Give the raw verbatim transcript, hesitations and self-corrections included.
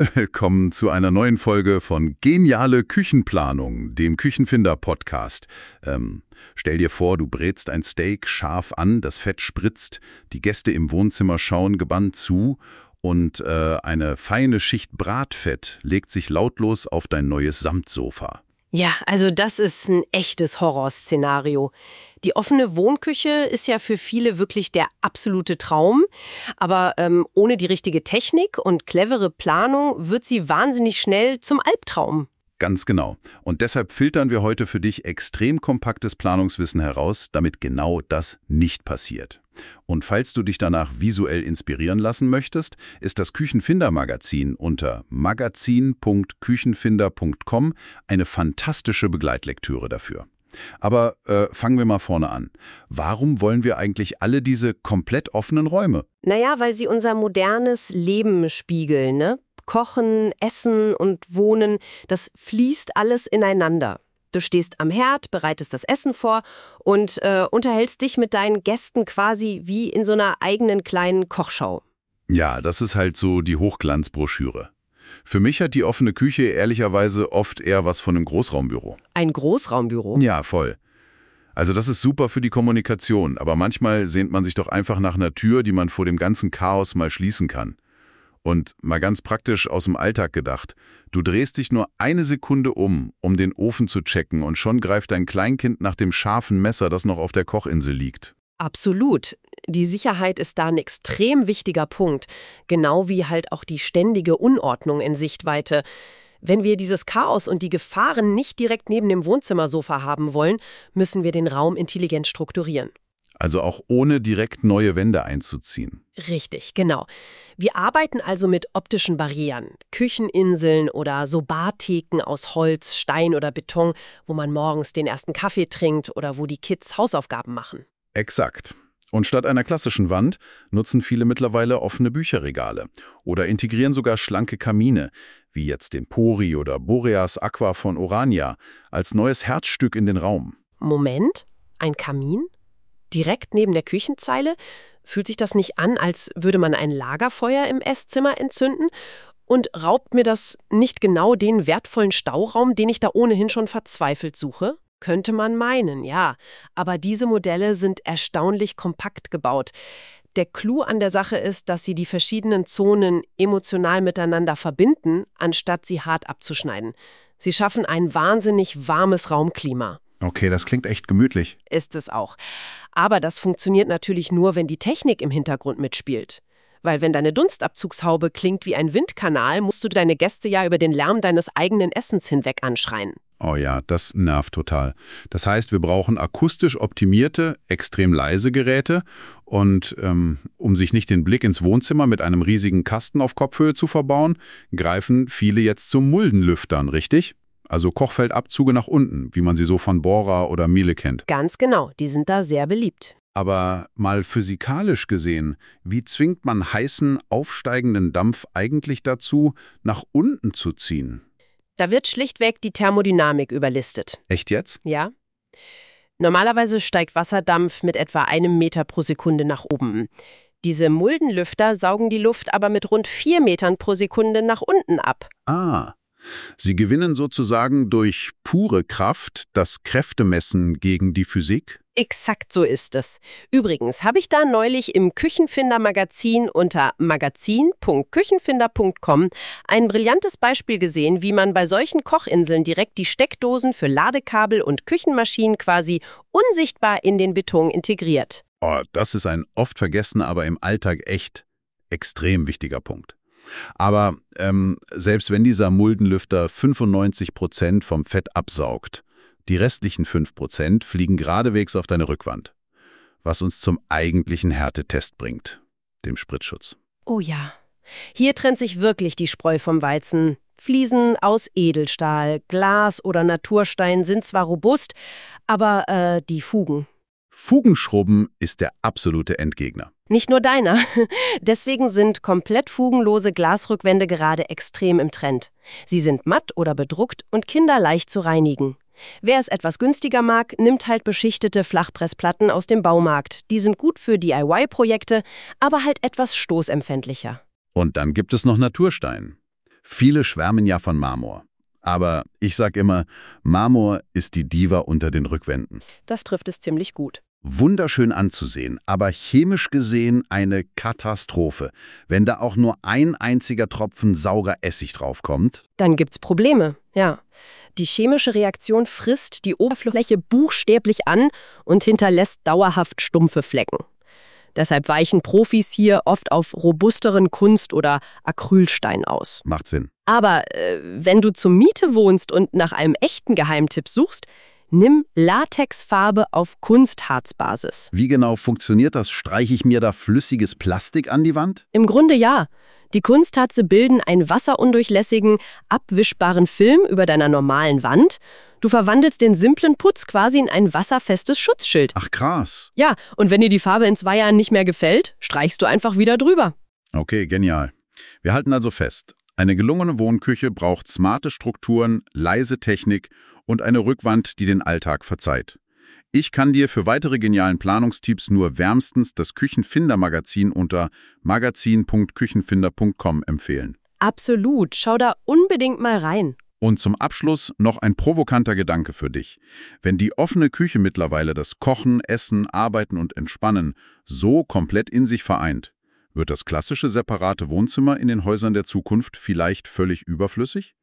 Willkommen zu einer neuen Folge von Geniale Küchenplanung, dem Küchenfinder-Podcast. Ähm, stell dir vor, du brätst ein Steak scharf an, das Fett spritzt, die Gäste im Wohnzimmer schauen gebannt zu und äh, eine feine Schicht Bratfett legt sich lautlos auf dein neues Samtsofa. Ja, also das ist ein echtes Horrorszenario. Die offene Wohnküche ist ja für viele wirklich der absolute Traum. Aber ähm, ohne die richtige Technik und clevere Planung wird sie wahnsinnig schnell zum Albtraum. Ganz genau. Und deshalb filtern wir heute für dich extrem kompaktes Planungswissen heraus, damit genau das nicht passiert. Und falls du dich danach visuell inspirieren lassen möchtest, ist das Küchenfinder-Magazin unter magazin punkt küchenfinder punkt com eine fantastische Begleitlektüre dafür. Aber äh, fangen wir mal vorne an. Warum wollen wir eigentlich alle diese komplett offenen Räume? Naja, weil sie unser modernes Leben spiegeln, ne? Kochen, Essen und Wohnen, das fließt alles ineinander. Du stehst am Herd, bereitest das Essen vor und äh, unterhältst dich mit deinen Gästen quasi wie in so einer eigenen kleinen Kochschau. Ja, das ist halt so die Hochglanzbroschüre. Für mich hat die offene Küche ehrlicherweise oft eher was von einem Großraumbüro. Ein Großraumbüro? Ja, voll. Also das ist super für die Kommunikation, aber manchmal sehnt man sich doch einfach nach einer Tür, die man vor dem ganzen Chaos mal schließen kann. Und mal ganz praktisch aus dem Alltag gedacht, du drehst dich nur eine Sekunde um, um den Ofen zu checken und schon greift dein Kleinkind nach dem scharfen Messer, das noch auf der Kochinsel liegt. Absolut. Die Sicherheit ist da ein extrem wichtiger Punkt, genau wie halt auch die ständige Unordnung in Sichtweite. Wenn wir dieses Chaos und die Gefahren nicht direkt neben dem Wohnzimmersofa haben wollen, müssen wir den Raum intelligent strukturieren. Also auch ohne direkt neue Wände einzuziehen. Richtig, genau. Wir arbeiten also mit optischen Barrieren, Kücheninseln oder so Bartheken aus Holz, Stein oder Beton, wo man morgens den ersten Kaffee trinkt oder wo die Kids Hausaufgaben machen. Exakt. Und statt einer klassischen Wand nutzen viele mittlerweile offene Bücherregale oder integrieren sogar schlanke Kamine, wie jetzt den Pori oder Boreas Aqua von Orania, als neues Herzstück in den Raum. Moment, ein Kamin? Direkt neben der Küchenzeile? Fühlt sich das nicht an, als würde man ein Lagerfeuer im Esszimmer entzünden? Und raubt mir das nicht genau den wertvollen Stauraum, den ich da ohnehin schon verzweifelt suche? Könnte man meinen, ja. Aber diese Modelle sind erstaunlich kompakt gebaut. Der Clou an der Sache ist, dass sie die verschiedenen Zonen emotional miteinander verbinden, anstatt sie hart abzuschneiden. Sie schaffen ein wahnsinnig warmes Raumklima. Okay, das klingt echt gemütlich. Ist es auch. Aber das funktioniert natürlich nur, wenn die Technik im Hintergrund mitspielt. Weil wenn deine Dunstabzugshaube klingt wie ein Windkanal, musst du deine Gäste ja über den Lärm deines eigenen Essens hinweg anschreien. Oh ja, das nervt total. Das heißt, wir brauchen akustisch optimierte, extrem leise Geräte und ähm, um sich nicht den Blick ins Wohnzimmer mit einem riesigen Kasten auf Kopfhöhe zu verbauen, greifen viele jetzt zu Muldenlüftern, richtig? Also Kochfeldabzüge nach unten, wie man sie so von Bora oder Miele kennt. Ganz genau, die sind da sehr beliebt. Aber mal physikalisch gesehen, wie zwingt man heißen, aufsteigenden Dampf eigentlich dazu, nach unten zu ziehen? Da wird schlichtweg die Thermodynamik überlistet. Echt jetzt? Ja. Normalerweise steigt Wasserdampf mit etwa einem Meter pro Sekunde nach oben. Diese Muldenlüfter saugen die Luft aber mit rund vier Metern pro Sekunde nach unten ab. Ah. Sie gewinnen sozusagen durch pure Kraft das Kräftemessen gegen die Physik? Exakt so ist es. Übrigens habe ich da neulich im Küchenfinder-Magazin unter magazin punkt küchenfinder punkt com ein brillantes Beispiel gesehen, wie man bei solchen Kochinseln direkt die Steckdosen für Ladekabel und Küchenmaschinen quasi unsichtbar in den Beton integriert. Oh, das ist ein oft vergessener, aber im Alltag echt extrem wichtiger Punkt. Aber ähm, selbst wenn dieser Muldenlüfter fünfundneunzig Prozent vom Fett absaugt, die restlichen fünf Prozent fliegen geradewegs auf deine Rückwand. Was uns zum eigentlichen Härtetest bringt, dem Spritzschutz. Oh ja, hier trennt sich wirklich die Spreu vom Weizen. Fliesen aus Edelstahl, Glas oder Naturstein sind zwar robust, aber äh, die Fugen. Fugenschrubben ist der absolute Endgegner. Nicht nur deiner. Deswegen sind komplett fugenlose Glasrückwände gerade extrem im Trend. Sie sind matt oder bedruckt und kinderleicht zu reinigen. Wer es etwas günstiger mag, nimmt halt beschichtete Flachpressplatten aus dem Baumarkt. Die sind gut für D I Y-Projekte, aber halt etwas stoßempfindlicher. Und dann gibt es noch Naturstein. Viele schwärmen ja von Marmor. Aber ich sag immer, Marmor ist die Diva unter den Rückwänden. Das trifft es ziemlich gut. Wunderschön anzusehen, aber chemisch gesehen eine Katastrophe. Wenn da auch nur ein einziger Tropfen saurer Essig draufkommt. Dann gibt's Probleme, ja. Die chemische Reaktion frisst die Oberfläche buchstäblich an und hinterlässt dauerhaft stumpfe Flecken. Deshalb weichen Profis hier oft auf robusteren Kunst- oder Acrylstein aus. Macht Sinn. Aber äh, wenn du zur Miete wohnst und nach einem echten Geheimtipp suchst, nimm Latexfarbe auf Kunstharzbasis. Wie genau funktioniert das? Streiche ich mir da flüssiges Plastik an die Wand? Im Grunde ja. Die Kunstharze bilden einen wasserundurchlässigen, abwischbaren Film über deiner normalen Wand. Du verwandelst den simplen Putz quasi in ein wasserfestes Schutzschild. Ach krass. Ja, und wenn dir die Farbe in zwei Jahren nicht mehr gefällt, streichst du einfach wieder drüber. Okay, genial. Wir halten also fest, eine gelungene Wohnküche braucht smarte Strukturen, leise Technik und eine Rückwand, die den Alltag verzeiht. Ich kann dir für weitere genialen Planungstipps nur wärmstens das Küchenfinder-Magazin unter magazin punkt küchenfinder punkt com empfehlen. Absolut, schau da unbedingt mal rein. Und zum Abschluss noch ein provokanter Gedanke für dich. Wenn die offene Küche mittlerweile das Kochen, Essen, Arbeiten und Entspannen so komplett in sich vereint, wird das klassische separate Wohnzimmer in den Häusern der Zukunft vielleicht völlig überflüssig?